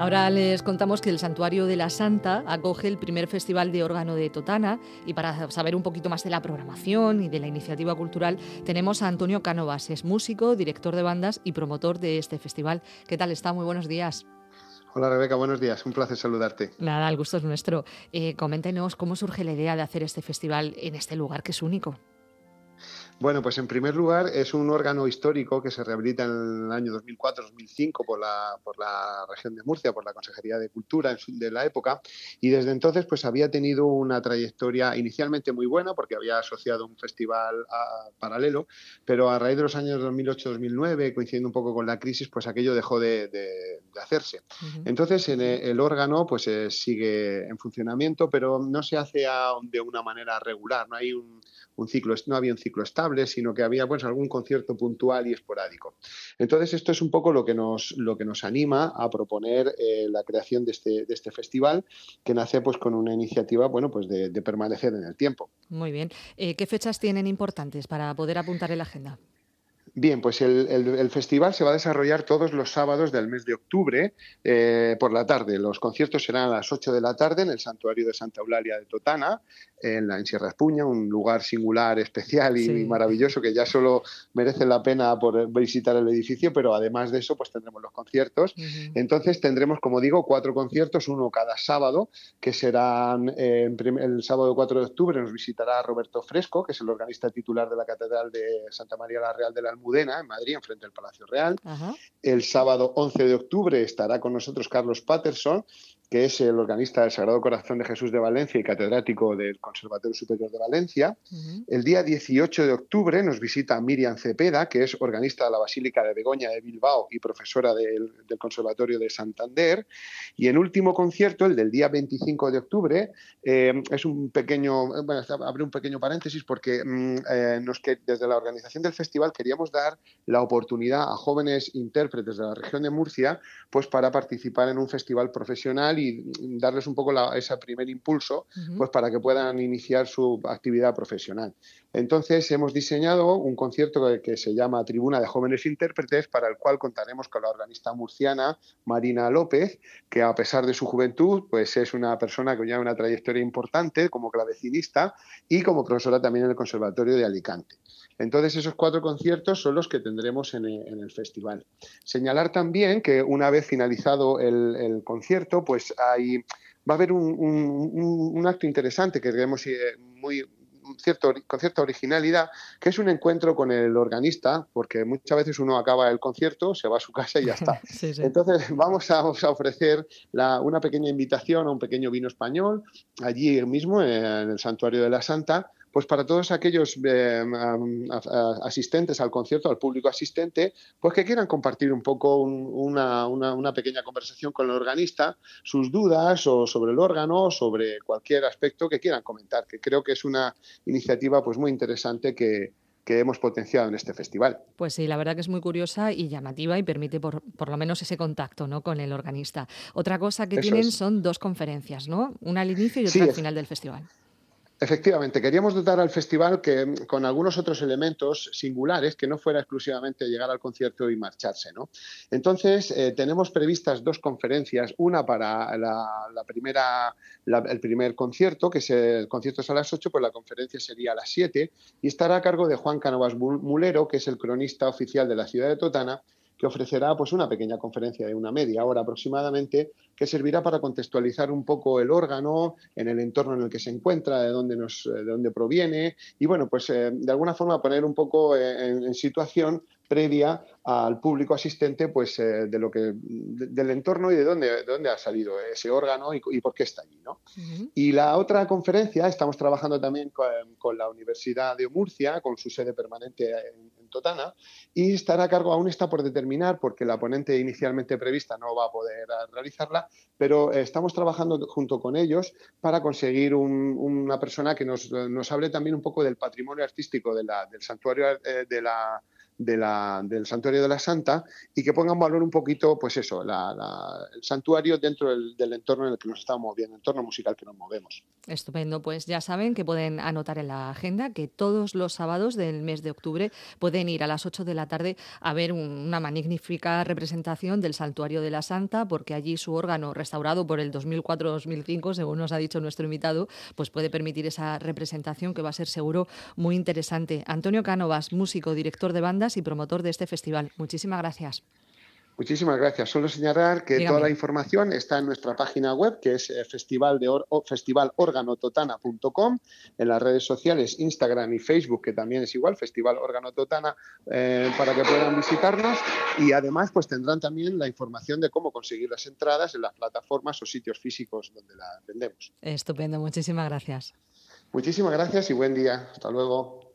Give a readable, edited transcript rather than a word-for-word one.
Ahora les contamos que el Santuario de la Santa acoge el primer Festival de Órgano de Totana, y para saber un poquito más de la programación y de la iniciativa cultural tenemos a Antonio Cánovas. Es músico, director de bandas y promotor de este festival. ¿Qué tal está? Muy buenos días. Hola Rebeca, buenos días, un placer saludarte. Nada, el gusto es nuestro. Coméntenos cómo surge la idea de hacer este festival en este lugar que es único. Bueno, pues en primer lugar es un órgano histórico que se rehabilita en el año 2004-2005 por la región de Murcia, por la Consejería de Cultura de la época, y desde entonces pues había tenido una trayectoria inicialmente muy buena porque había asociado un festival paralelo, pero a raíz de los años 2008-2009, coincidiendo un poco con la crisis, pues aquello dejó de hacerse. Uh-huh. Entonces el órgano pues sigue en funcionamiento, pero no se hace de una manera regular, no hay no había un ciclo estable, sino que había pues algún concierto puntual y esporádico. Entonces esto es un poco lo que nos anima a proponer la creación de este festival, que nace pues con una iniciativa pues de permanecer en el tiempo. Muy bien. ¿Qué fechas tienen importantes para poder apuntar en la agenda? Bien, pues el festival se va a desarrollar todos los sábados del mes de octubre por la tarde. Los conciertos serán a las 8 de la tarde en el Santuario de Santa Eulalia de Totana, en Sierra Espuña, un lugar singular, especial y Sí. maravilloso que ya solo merece la pena por visitar el edificio, pero además de eso pues tendremos los conciertos. Uh-huh. Entonces tendremos, como digo, 4 conciertos, uno cada sábado, que serán el sábado 4 de octubre nos visitará Roberto Fresco, que es el organista titular de la Catedral de Santa María la Real de la Almudena, en Madrid, enfrente del Palacio Real. Ajá. El sábado 11 de octubre estará con nosotros Carlos Patterson, que es el organista del Sagrado Corazón de Jesús de Valencia y catedrático del Conservatorio Superior de Valencia. Uh-huh. El día 18 de octubre nos visita Miriam Cepeda, que es organista de la Basílica de Begoña de Bilbao y profesora del Conservatorio de Santander. Y el último concierto, el del día 25 de octubre, es un pequeño, abre un pequeño paréntesis porque desde la organización del festival queríamos dar la oportunidad a jóvenes intérpretes de la región de Murcia pues para participar en un festival profesional y darles un poco ese primer impulso Uh-huh. pues para que puedan iniciar su actividad profesional. Entonces hemos diseñado un concierto que se llama Tribuna de Jóvenes Intérpretes, para el cual contaremos con la organista murciana Marina López, que a pesar de su juventud pues es una persona que lleva una trayectoria importante como clavecinista y como profesora también en el Conservatorio de Alicante. Entonces esos 4 conciertos son los que tendremos en el festival. Señalar también que una vez finalizado el concierto, pues va a haber un acto interesante que creemos con cierta originalidad, que es un encuentro con el organista, porque muchas veces uno acaba el concierto, se va a su casa y ya está. Sí, sí. Entonces vamos a ofrecer una pequeña invitación a un pequeño vino español, allí mismo en el Santuario de la Santa, pues para todos aquellos asistentes al concierto, al público asistente, pues que quieran compartir un poco una pequeña conversación con el organista, sus dudas o sobre el órgano, sobre cualquier aspecto que quieran comentar, que creo que es una iniciativa pues muy interesante que hemos potenciado en este festival. Pues sí, la verdad que es muy curiosa y llamativa y permite por lo menos ese contacto, ¿no?, con el organista. Otra cosa que Eso tienen es. son 2 conferencias, ¿no? Una al inicio y otra Sí, al final del festival. efectivamente, queríamos dotar al festival con algunos otros elementos singulares, que no fuera exclusivamente llegar al concierto y marcharse, ¿no? Entonces, tenemos previstas 2 conferencias, una para el primer concierto, que el concierto es a las 8, pues la conferencia sería a las 7, y estará a cargo de Juan Cánovas Mulero, que es el cronista oficial de la ciudad de Totana, que ofrecerá pues una pequeña conferencia de una media hora aproximadamente, que servirá para contextualizar un poco el órgano en el entorno en el que se encuentra, de dónde proviene, y bueno, pues de alguna forma poner un poco en situación previa al público asistente pues del entorno y de dónde ha salido ese órgano y por qué está allí, ¿no? Uh-huh. Y la otra conferencia, estamos trabajando también con la Universidad de Murcia, con su sede permanente en Totana, y estará a cargo, aún está por determinar, porque la ponente inicialmente prevista no va a poder realizarla, pero estamos trabajando junto con ellos para conseguir una persona que nos hable también un poco del patrimonio artístico del santuario del Santuario de la Santa y que pongan en valor un poquito, pues eso, el santuario dentro del entorno en el que nos estamos moviendo, el entorno musical que nos movemos. Estupendo, pues ya saben que pueden anotar en la agenda que todos los sábados del mes de octubre pueden ir a las 8 de la tarde a ver una magnífica representación del Santuario de la Santa, porque allí su órgano, restaurado por el 2004-2005, según nos ha dicho nuestro invitado, pues puede permitir esa representación que va a ser seguro muy interesante. Antonio Cánovas, músico, director de bandas y promotor de este festival. Muchísimas gracias. Muchísimas gracias. Solo señalar que Dígame. toda la información está en nuestra página web, que es festivalorganototana.com, en las redes sociales Instagram y Facebook, que también es igual, Festival Órgano Totana, para que puedan visitarnos. Y además pues tendrán también la información de cómo conseguir las entradas en las plataformas o sitios físicos donde las vendemos. Estupendo, muchísimas gracias. Muchísimas gracias y buen día. Hasta luego.